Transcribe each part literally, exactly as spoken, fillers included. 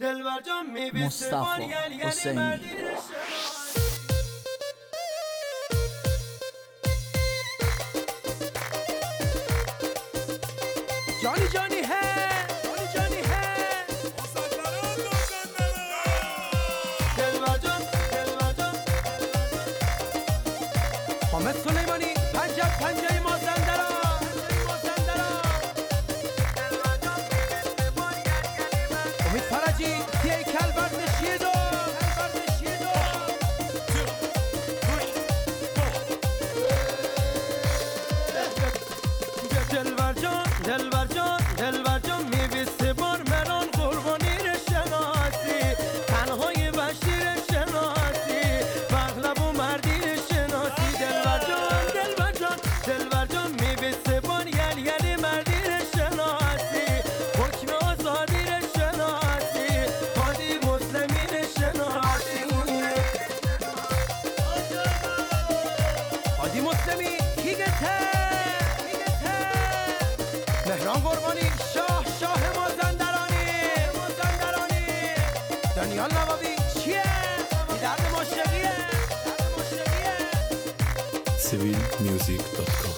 مصطفی حسینی. جانی جانی ہے جانی جانی ہے دلبر جان دلبر جان حامد سلیمانی پنجه پنجه مازندران امید فرجی تیه کلبرد نشیدو دلبر جان دلبر جان دلبر جان میویسه بار مران قربانی رو شناسی تنهای بشتی رو شناسی مغلب و مردی رو شناسی دلبر جان دلبر جان دلبر جان میویسه بار یل یل مردی رو شناسی حکم آزادی رو شناسی حادی مسلمی رو شناسی حادی مسلمی کیگته مهران قربانی شاه شاه مازندرانی مازندرانی دانیال نوابی چیه؟ این درد مشرقیه درد مشرقیه سیویل میوزیک دات کام.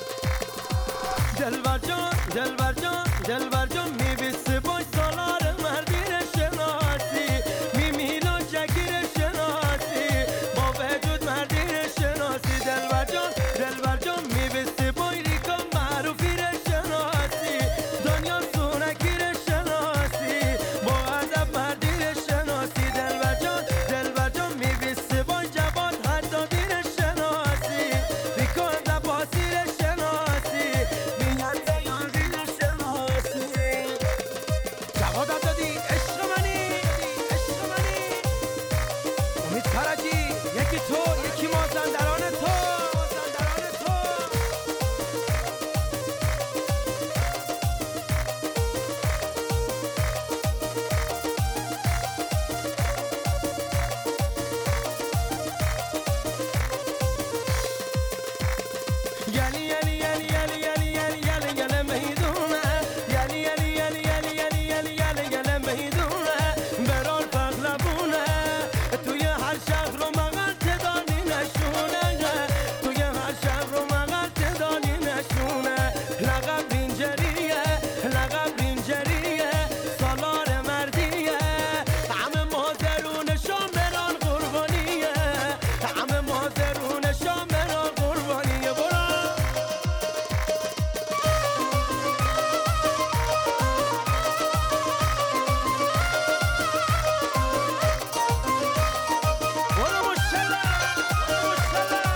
دلبر جان دلبر جان دلبر جان میویسه باش سالار مردی رو شناسی میمیلا جگی رو شناسی با وجود مردی رو شناسی دلبر جان دلبر جان میویسه بای ریکا معروفی رو شناسی دنیا سونکی رو شناسی با ادب مردی رو شناسی دلبر جان دلبر جان میویسه بای جواد حدادی رو شناسی ریکا دباسی رو شناسی میگن دیاری رو شناسی جواد حدادی عشق منی عشق منی امید فرجی یکی تو یکی مازندران تو مازندران تو یلی یلی یلی یلی یلی یلی یلی یلی میدونه یلی یلی یلی یلی یلی یلی یلی یلی میدونه برال پغلبونه توی هر شهر رو مغل تدانی نشونه توی هر شهر رو مغل تدانی نشونه لقب رینجریه لقب رینجریه سالار مردیه همه مازرون شامران قربانیه همه مازرون شامران قربانیه برو برو مشتلا مشتلا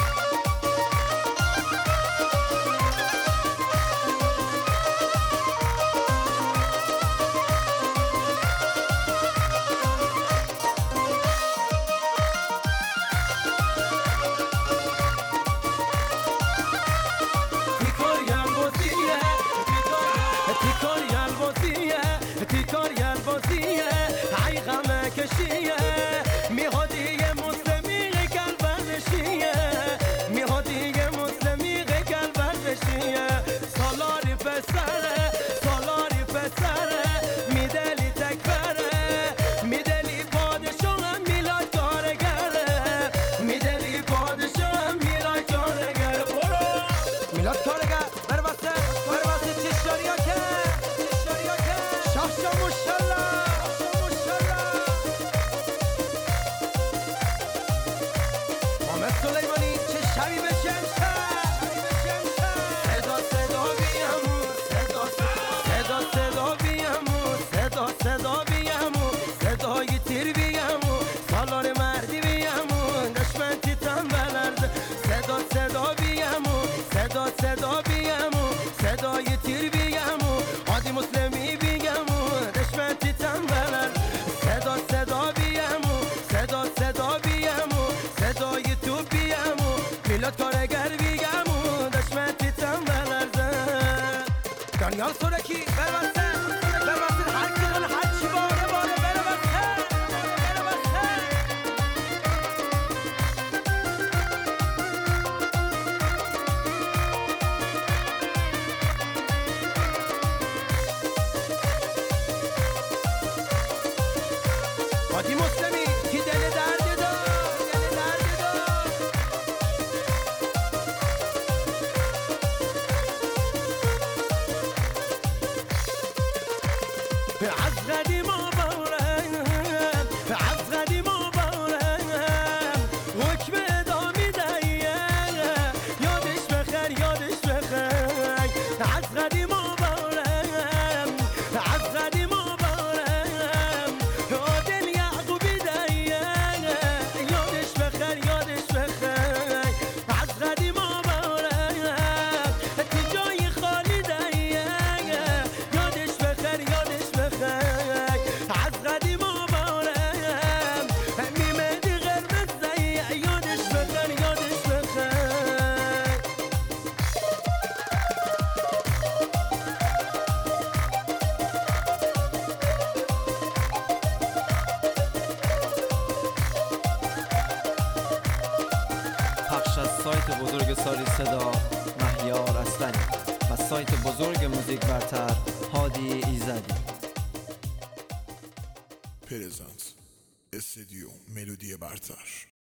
تیکار یلباسیه تیکار یلباسیه ای غمه کشیه میهادی مسلمی قلبرشیه میهادی مسلمی قلبرشیه سالاری پسره سالاری پسره میدلی تکبره میدلی پادشاه میلاد کارگره میدلی پادشاه میلاد کارگره برو میلاد کارگر بر واسه بر واسه چشاریا که چشاریا که شاه شاه مشالله شاه مشالله حامد سلیمانی چه شبی بشه امشب صدا صدا بیامو صدا صدا صدا بیامو صدا صدا بیامو صدای تیر بیامو سالار مردی بیامو دشمن تیتم بلرد صدا صدا بیامو صدا صدا بیامو صدای تیر بیامو حادی مسلمی بیامو دشمن تیتم بلرد صدا صدا بیامو صدا صدا بیامو صدای تو بیامو میلاد کارگر بیامو دشمن تیتم بلرد دانیال سورکی بربسته بربسته هر کی دل هر چی باره باره بربسته بربسته هادی مسلمی که دل درد دار دل درد دار از قدیم آبارم از قدیم آبارم حکم ادامی دهیه یادش بخیر یادش بخیر از قدیم آبارم از قدیم آبارم عادل یعقوبی دهیه یادش بخیر یادش بخیر از قدیم آبارم تجای خالی دهیه یادش بخیر یادش بخیر از قدیم آبارم میمدی قرمز دهیه یادش بخیر یادش بخیر پخش از سایت بزرگ ساری صدا مهیار اصلانی و سایت بزرگ موزیک برتر هادی ایزدی. پرزنس استودیو ملودی برتر.